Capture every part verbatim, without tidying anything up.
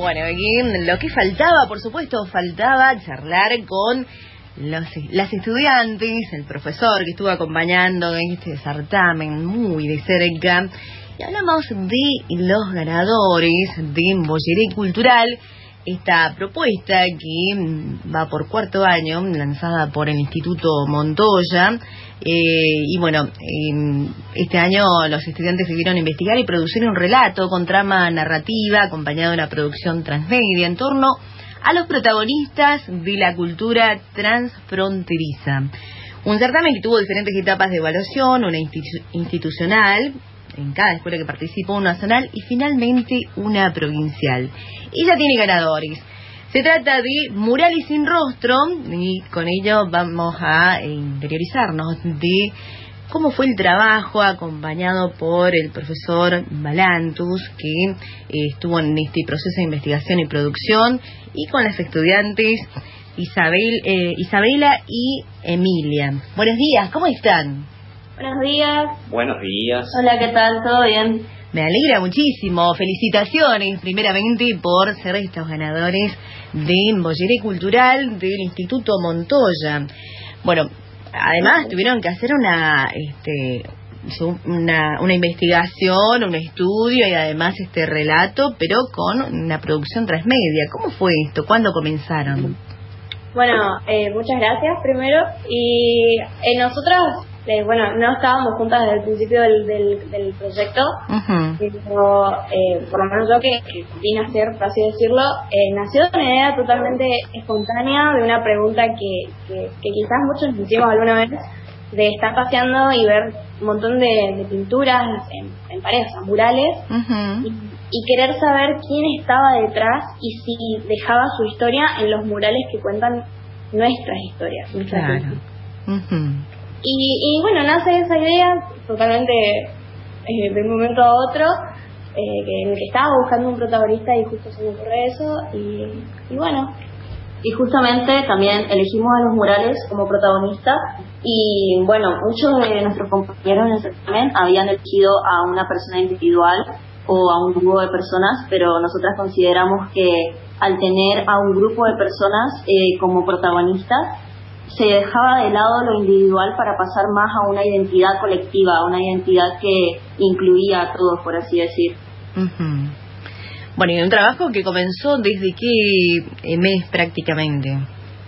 Bueno, aquí lo que faltaba, por supuesto, faltaba charlar con los, las estudiantes, el profesor que estuvo acompañando en este certamen muy de cerca. Y hablamos de los ganadores de Bolleré Cultural, esta propuesta que va por cuarto año, lanzada por el Instituto Montoya. Eh, y bueno, eh, este año los estudiantes debieron investigar y producir un relato con trama narrativa acompañado de una producción transmedia en torno a los protagonistas de la cultura transfronteriza. Un certamen que tuvo diferentes etapas de evaluación, una institu institucional en cada escuela que participó, una nacional y finalmente una provincial. Y ya tiene ganadores. Se trata de Murales sin Rostro y con ello vamos a interiorizarnos de cómo fue el trabajo acompañado por el profesor Balantus, que eh, estuvo en este proceso de investigación y producción, y con las estudiantes Isabel, eh, Isabela y Emilia. Buenos días, ¿cómo están? Buenos días. Buenos días. Hola, ¿qué tal? ¿Todo bien? Me alegra muchísimo. Felicitaciones, primeramente, por ser estos ganadores de Bolleré Cultural del Instituto Montoya. Bueno, además tuvieron que hacer una este una, una investigación, un estudio y además este relato, pero con una producción transmedia. ¿Cómo fue esto? ¿Cuándo comenzaron? Bueno, eh, muchas gracias primero. Y eh, nosotras... Eh, bueno, no estábamos juntas desde el principio del, del, del proyecto, uh-huh. pero eh, por lo menos yo que, que vine a hacer, por así decirlo, eh, nació de una idea totalmente espontánea, de una pregunta que, que, que quizás muchos nos hicimos alguna vez, de estar paseando y ver un montón de, de pinturas en, en paredes, murales, uh-huh. y, y querer saber quién estaba detrás y si dejaba su historia en los murales que cuentan nuestras historias. Nuestras claro. Uh-huh. Y, y bueno, nace esa idea totalmente eh, de un momento a otro, eh, que, en el que estaba buscando un protagonista y justo se me ocurre eso, y, y bueno. Y justamente también elegimos a los murales como protagonistas, y bueno, muchos de nuestros compañeros en el certamen habían elegido a una persona individual o a un grupo de personas, pero nosotras consideramos que al tener a un grupo de personas eh, como protagonistas, se dejaba de lado lo individual para pasar más a una identidad colectiva, a una identidad que incluía a todos, por así decir. Uh-huh. Bueno, y un trabajo que comenzó desde qué mes prácticamente.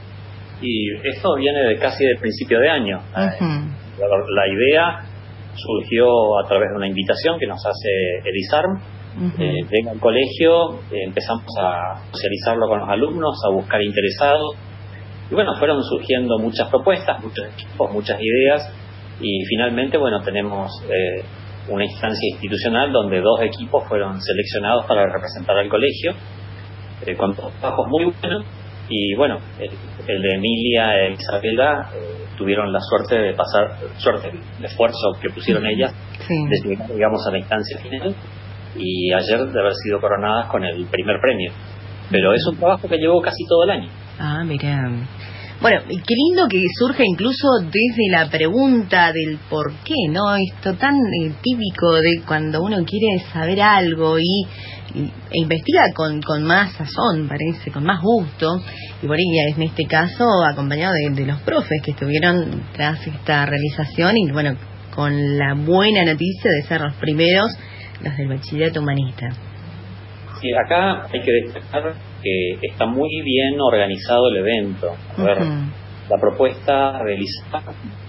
Y esto viene de casi del principio de año. Uh-huh. la, la idea surgió a través de una invitación que nos hace Edisarm. Uh-huh. Eh, venga al colegio, eh, empezamos a socializarlo con los alumnos, a buscar interesados. Y bueno, fueron surgiendo muchas propuestas, muchos equipos, muchas ideas, y finalmente, bueno, tenemos eh, una instancia institucional donde dos equipos fueron seleccionados para representar al colegio, eh, con trabajos muy buenos, y bueno, el, el de Emilia e Isabela eh, tuvieron la suerte de pasar, suerte, el esfuerzo que pusieron ellas, sí. de llegar, digamos, a la instancia final, y ayer de haber sido coronadas con el primer premio. Pero es un trabajo que llevó casi todo el año. Ah, mira. Bueno, qué lindo que surge incluso desde la pregunta del por qué, ¿no? Esto tan eh, típico de cuando uno quiere saber algo y, y e investiga con, con más sazón, parece, con más gusto. Y por ahí, en este caso, acompañado de, de los profes que estuvieron tras esta realización y, bueno, con la buena noticia de ser los primeros, los del bachillerato humanista. Sí, acá hay que destacar que está muy bien organizado el evento. A ver, uh-huh. la propuesta realizada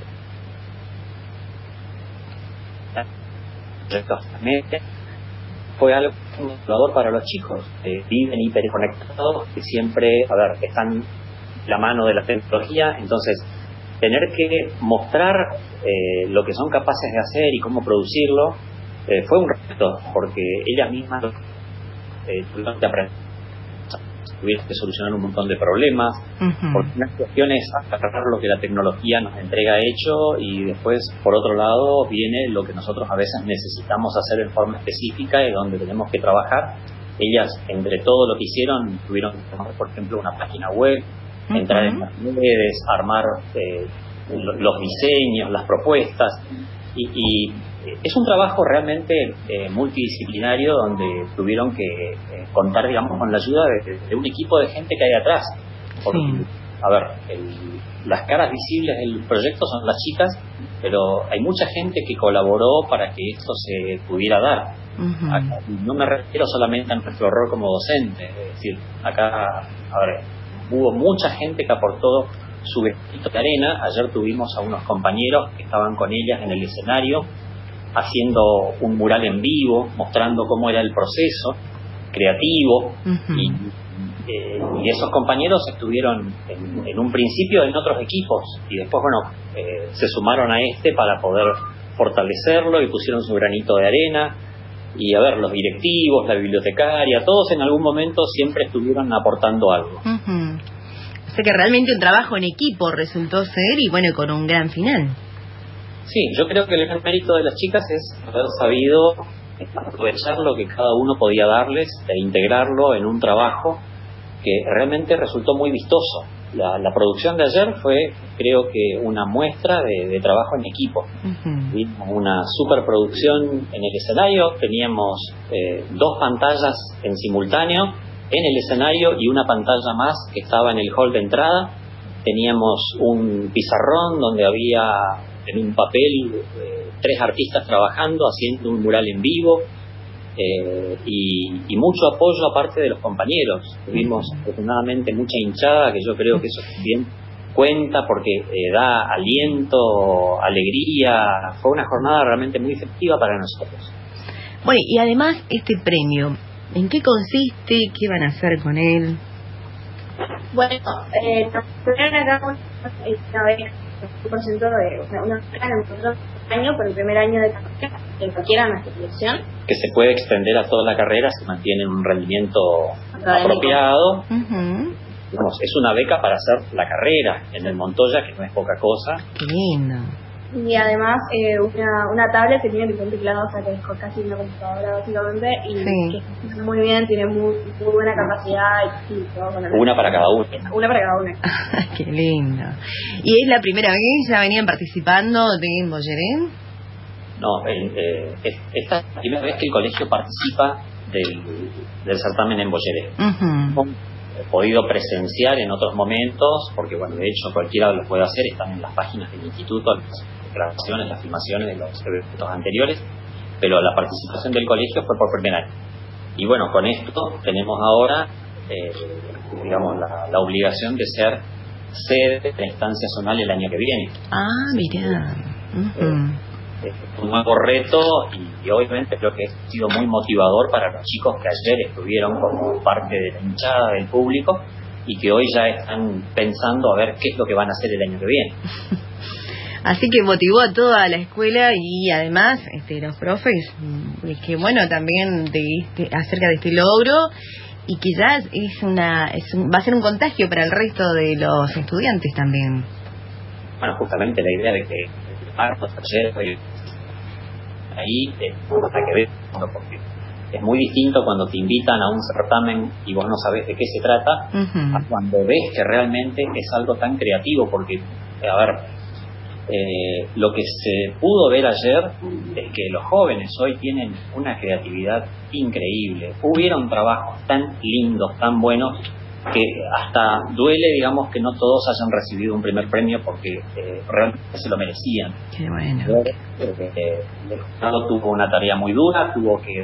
fue algo motivador para los chicos. Eh, viven hiperconectados, que siempre, a ver, están la mano de la tecnología, entonces tener que mostrar eh, lo que son capaces de hacer y cómo producirlo eh, fue un reto, porque ellas mismas Eh, tuvieron que aprender, tuvieron que solucionar un montón de problemas, uh-huh. porque una cuestión es agarrar lo que la tecnología nos entrega hecho y después, por otro lado, viene lo que nosotros a veces necesitamos hacer en forma específica y donde tenemos que trabajar. Ellas, entre todo lo que hicieron, tuvieron que tomar, por ejemplo, una página web, uh-huh. entrar en las redes, armar eh, los diseños, las propuestas, y, y es un trabajo realmente eh, multidisciplinario donde tuvieron que eh, contar, digamos, con la ayuda de, de un equipo de gente que hay atrás. Porque, sí. a ver, el, las caras visibles del proyecto son las chicas, pero hay mucha gente que colaboró para que esto se pudiera dar. Uh-huh. Acá, no me refiero solamente a nuestro rol como docente, es decir, acá, a ver, hubo mucha gente que aportó su granito de arena. Ayer tuvimos a unos compañeros que estaban con ellas en el escenario haciendo un mural en vivo, mostrando cómo era el proceso creativo. Uh-huh. y, eh, y esos compañeros estuvieron en, en un principio en otros equipos y después, bueno, eh, se sumaron a este para poder fortalecerlo y pusieron su granito de arena. Y a ver, los directivos, la bibliotecaria, todos en algún momento siempre estuvieron aportando algo. Uh-huh. O sea que realmente un trabajo en equipo resultó ser, y bueno, con un gran final. Sí, yo creo que el gran mérito de las chicas es haber sabido aprovechar lo que cada uno podía darles e integrarlo en un trabajo que realmente resultó muy vistoso. La, la producción de ayer fue, creo que, una muestra de, de trabajo en equipo. Uh-huh. Vimos una superproducción en el escenario, teníamos eh, dos pantallas en simultáneo en el escenario y una pantalla más que estaba en el hall de entrada. Teníamos un pizarrón donde había en un papel eh, tres artistas trabajando, haciendo un mural en vivo. Eh, y, y mucho apoyo aparte de los compañeros. Tuvimos afortunadamente mucha hinchada, que yo creo que eso también cuenta porque eh, da aliento, alegría. Fue una jornada realmente muy efectiva para nosotros. Bueno, y además este premio, ¿en qué consiste? ¿Qué van a hacer con él? Bueno, eh, nos pusieron acá una vez un por ciento de una, una nosotros año por el primer año de carrera, que cualquiera nuestra selección. Que se puede extender a toda la carrera si mantienen un rendimiento académico apropiado. Uh-huh. Digamos, es una beca para hacer la carrera en el Montoya, que no es poca cosa. Qué lindo. Y además eh, una, una tablet que tiene un teclado, o sea que es casi una computadora básicamente, y sí. que funciona muy bien, tiene muy, muy buena capacidad. Y, y todo, bueno, una para cada uno. Una para cada uno. Qué lindo. ¿Y es la primera vez que ya venían participando de Bolleret? No, eh, eh, es, esta es la primera vez que el colegio participa del, del certamen en Bolleret. Uh-huh. He podido presenciar en otros momentos, porque bueno, de hecho cualquiera lo puede hacer, están en las páginas del instituto, las grabaciones, las filmaciones de los eventos anteriores, pero la participación del colegio fue por primer año. Y bueno, con esto tenemos ahora, eh, digamos, la, la obligación de ser sede de la instancia zonal el año que viene. Ah, mira. Uh-huh. eh, es un nuevo reto y, y obviamente creo que ha sido muy motivador para los chicos que ayer estuvieron como parte de la hinchada del público y que hoy ya están pensando a ver qué es lo que van a hacer el año que viene. Así que motivó a toda la escuela y además este, los profes, que bueno, también de este, acerca de este logro y que ya es una es un, va a ser un contagio para el resto de los estudiantes también. Bueno, justamente la idea de que marcos, ayer, ahí eh, hay que ver, porque es muy distinto cuando te invitan a un certamen y vos no sabés de qué se trata, uh-huh. a cuando ves que realmente es algo tan creativo, porque, a ver, eh, lo que se pudo ver ayer es que los jóvenes hoy tienen una creatividad increíble. Hubieron trabajos tan lindos, tan buenos, que hasta duele, digamos, que no todos hayan recibido un primer premio porque eh, realmente se lo merecían. Qué bueno. Eh, el jurado tuvo una tarea muy dura, tuvo que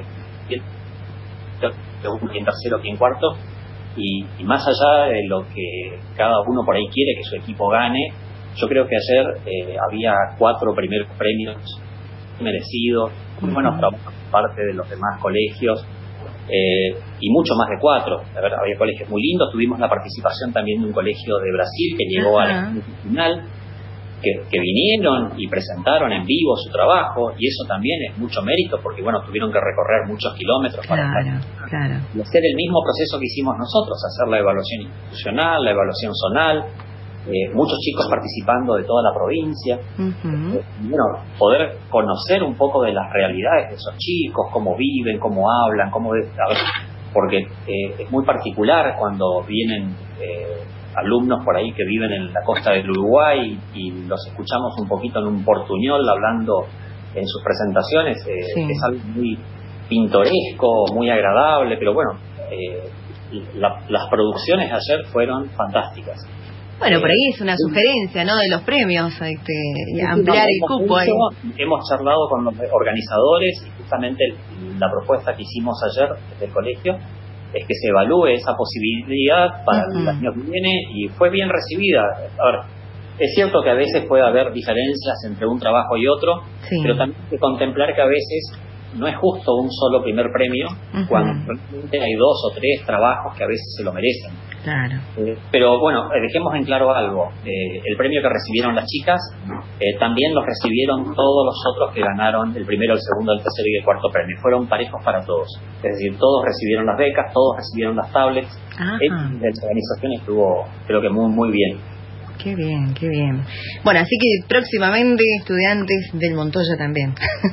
en tercero y en cuarto, y, y más allá de lo que cada uno por ahí quiere que su equipo gane, yo creo que ayer eh, había cuatro primeros premios merecidos, muy buenos trabajos por parte de los demás colegios. Eh, y mucho más de cuatro. A ver, había colegios muy lindos. Tuvimos la participación también de un colegio de Brasil que llegó a la final, que, que vinieron y presentaron en vivo su trabajo, y eso también es mucho mérito porque bueno, tuvieron que recorrer muchos kilómetros para claro, claro. hacer el mismo proceso que hicimos nosotros, hacer la evaluación institucional, la evaluación zonal. Eh, muchos chicos participando de toda la provincia. Uh-huh. eh, bueno, poder conocer un poco de las realidades de esos chicos, cómo viven, cómo hablan, cómo de, a ver, porque eh, es muy particular cuando vienen eh, alumnos por ahí que viven en la costa del Uruguay y los escuchamos un poquito en un portuñol hablando en sus presentaciones, eh, sí. es algo muy pintoresco, muy agradable, pero bueno, eh, la, las producciones ayer fueron fantásticas. Bueno, eh, por ahí es una sugerencia, ¿no?, de los premios, este, sí, ampliar sí, el cupo. hecho, hemos charlado con los organizadores y justamente la propuesta que hicimos ayer desde el colegio es que se evalúe esa posibilidad para uh-huh. el año que viene, y fue bien recibida. A ver, es cierto que a veces puede haber diferencias entre un trabajo y otro, sí. pero también hay que contemplar que a veces no es justo un solo primer premio, uh-huh. cuando realmente hay dos o tres trabajos que a veces se lo merecen. Claro. Eh, pero bueno, eh, dejemos en claro algo. Eh, el premio que recibieron las chicas, eh, también los recibieron todos los otros que ganaron el primero, el segundo, el tercero y el cuarto premio. Fueron parejos para todos. Es decir, todos recibieron las becas, todos recibieron las tablets. Eh, la organización estuvo, creo que muy, muy bien. Qué bien, qué bien. Bueno, así que próximamente estudiantes del Montoya también.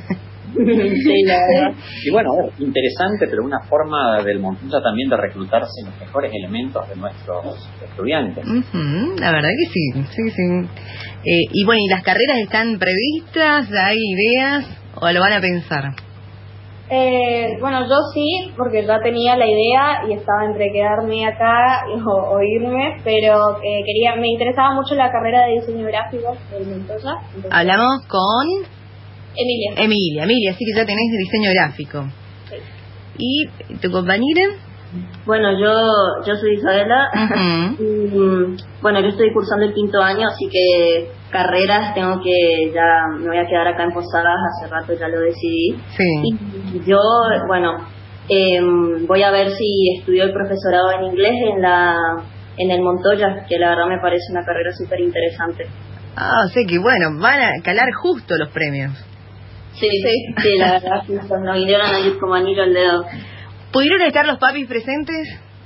Sí, la verdad. Y bueno, a ver, interesante, pero una forma del Montoya también de reclutarse los mejores elementos de nuestros estudiantes. Uh-huh, la verdad que sí, sí, sí. Eh, y bueno, ¿y las carreras están previstas? ¿Hay ideas o lo van a pensar? Eh, bueno, yo sí, porque ya tenía la idea y estaba entre quedarme acá o, o irme, pero eh, quería, me interesaba mucho la carrera de diseño gráfico del Montoya. Entonces, hablamos con Emilia. Emilia, Emilia, así que ya tenés diseño gráfico. Sí. ¿Y tu compañera? Bueno, yo yo soy Isabela. Uh-huh. y, bueno, yo estoy cursando el quinto año, así que carreras tengo que, ya me voy a quedar acá en Posadas, hace rato ya lo decidí. Sí. Y yo, bueno, eh, voy a ver si estudio el profesorado en inglés en la en el Montoya, que la verdad me parece una carrera súper interesante. Ah, o sea que bueno, van a calar justo los premios. Sí, sí, sí, la verdad, sí, nos vinieron a ir como anillo al dedo. ¿Pudieron estar los papis presentes?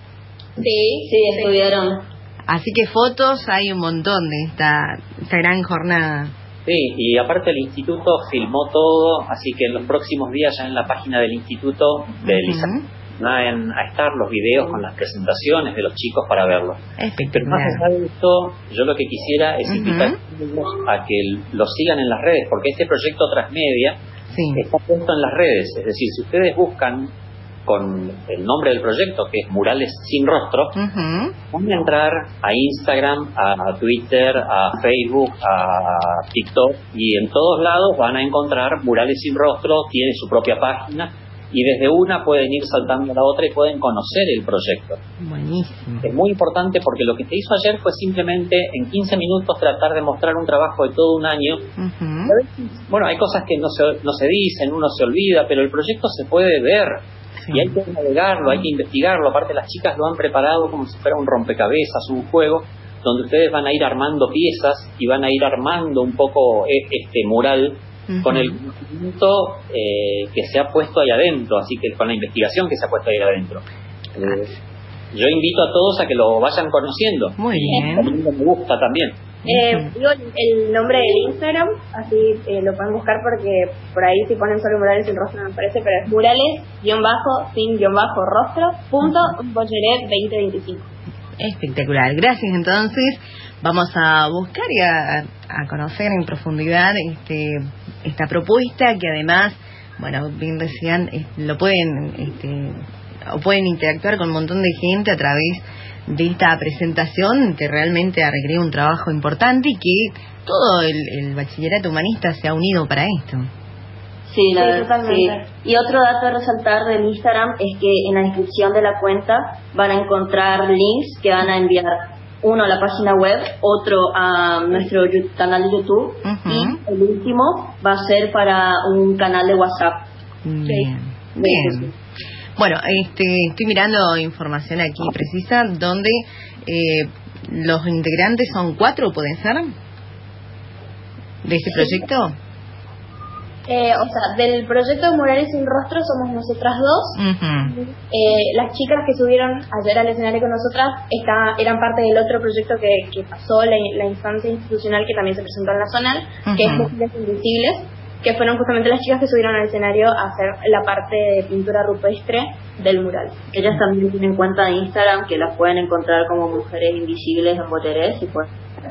Sí, sí, estuvieron. Así que fotos hay un montón de esta, esta gran jornada. Sí, y aparte el instituto filmó todo, así que en los próximos días ya en la página del instituto de Elisa uh-huh. van a estar los videos con las presentaciones de los chicos para verlos. Pero más allá de esto, yo lo que quisiera es invitar uh-huh. a que los sigan en las redes, porque este proyecto Transmedia sí. está puesto en las redes. Es decir, si ustedes buscan con el nombre del proyecto, que es Murales Sin Rostro, uh-huh. van a entrar a Instagram, a Twitter, a Facebook, a TikTok, y en todos lados van a encontrar Murales Sin Rostro. Tiene su propia página, y desde una pueden ir saltando a la otra y pueden conocer el proyecto. Buenísimo. Es muy importante porque lo que se hizo ayer fue simplemente en quince minutos tratar de mostrar un trabajo de todo un año. Uh-huh. Bueno, hay cosas que no se, no se dicen, uno se olvida, pero el proyecto se puede ver. Sí. Y hay que navegarlo, hay que investigarlo. Aparte, las chicas lo han preparado como si fuera un rompecabezas, un juego, donde ustedes van a ir armando piezas y van a ir armando un poco este mural uh-huh. con el conocimiento eh, que se ha puesto ahí adentro, así que con la investigación que se ha puesto ahí adentro. Eh, yo invito a todos a que lo vayan conociendo. Muy bien. A mí me gusta también. Eh, digo el nombre del Instagram, así eh, lo pueden buscar, porque por ahí si ponen solo Murales Sin Rostro no me parece, pero es murales-sin-rostro punto bolleret veinte veinticinco. Espectacular, gracias. Entonces vamos a buscar y a, a conocer en profundidad este esta propuesta, que además, bueno, bien decían, lo pueden este, o pueden interactuar con un montón de gente a través de esta presentación, que realmente ha requerido un trabajo importante y que todo el, el bachillerato humanista se ha unido para esto. Sí, la sí, totalmente. Sí. Y otro dato a resaltar del Instagram es que en la descripción de la cuenta van a encontrar links que van a enviar, uno a la página web, otro a nuestro canal de YouTube, uh-huh. y el último va a ser para un canal de WhatsApp. Bien, sí. Bien. Bueno, este, estoy mirando información aquí precisa, donde eh, los integrantes son cuatro, ¿pueden ser? ¿De este proyecto? Eh, o sea, del proyecto Murales Sin Rostro somos nosotras dos. Uh-huh. eh, las chicas que subieron ayer al escenario con nosotras está, eran parte del otro proyecto que, que pasó, la, la instancia institucional que también se presentó en la zonal, uh-huh. que es Mujeres Invisibles, que fueron justamente las chicas que subieron al escenario a hacer la parte de pintura rupestre del mural. Ellas también tienen cuenta de Instagram, que las pueden encontrar como Mujeres Invisibles en Boterés, y pues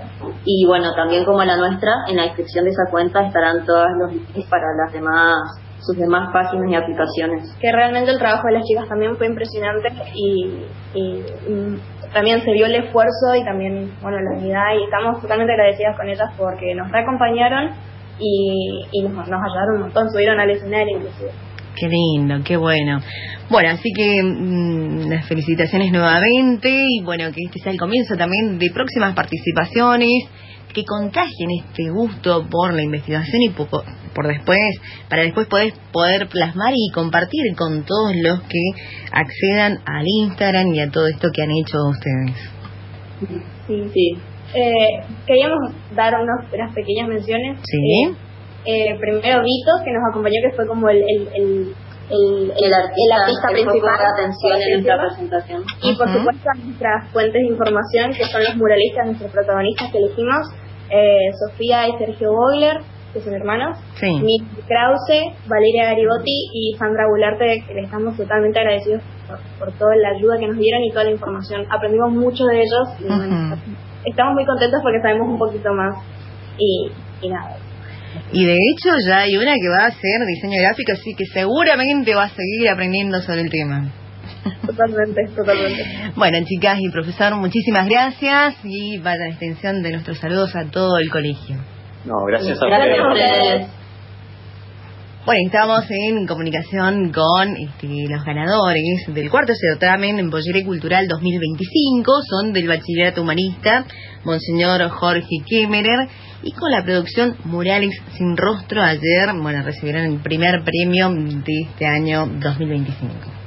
Y bueno, también como la nuestra, en la descripción de esa cuenta estarán todos los links para las demás, sus demás páginas y aplicaciones. Que realmente el trabajo de las chicas también fue impresionante y, y, y también se vio el esfuerzo y también, bueno, la unidad, y estamos totalmente agradecidas con ellas porque nos reacompañaron y, y nos, nos ayudaron un montón, subieron al escenario inclusive. Qué lindo, qué bueno. Bueno, así que mmm, las felicitaciones nuevamente y bueno, que este sea el comienzo también de próximas participaciones que contagien este gusto por la investigación y poco, por después, para después poder, poder plasmar y compartir con todos los que accedan al Instagram y a todo esto que han hecho ustedes. Sí, sí. Eh, queríamos dar unos, unas pequeñas menciones. Sí. Eh, Eh, primero Vito, que nos acompañó, que fue como el el, el, el, el, artista, el artista el principal de atención en nuestra presentación. Y uh-huh. por supuesto nuestras fuentes de información, que son los muralistas, nuestros protagonistas que elegimos, eh, Sofía y Sergio Bogler, que son hermanos, sí. Nick Krause, Valeria Garibotti y Sandra Bularte, que les estamos totalmente agradecidos por, por toda la ayuda que nos dieron y toda la información. Aprendimos mucho de ellos y uh-huh. bueno, estamos muy contentos porque sabemos un poquito más y, y nada. Y de hecho ya hay una que va a hacer diseño gráfico, así que seguramente va a seguir aprendiendo sobre el tema. Totalmente, totalmente. Bueno, chicas y profesor, muchísimas gracias y vaya la extensión de nuestros saludos a todo el colegio. No, gracias a gracias ustedes. Bueno, estamos en comunicación con este, los ganadores del cuarto certamen en Pollera Cultural dos mil veinticinco, son del Bachillerato Humanista, Monseñor Jorge Kemmerer, y con la producción Murales Sin Rostro. Ayer, bueno, recibieron el primer premio de este año dos mil veinticinco.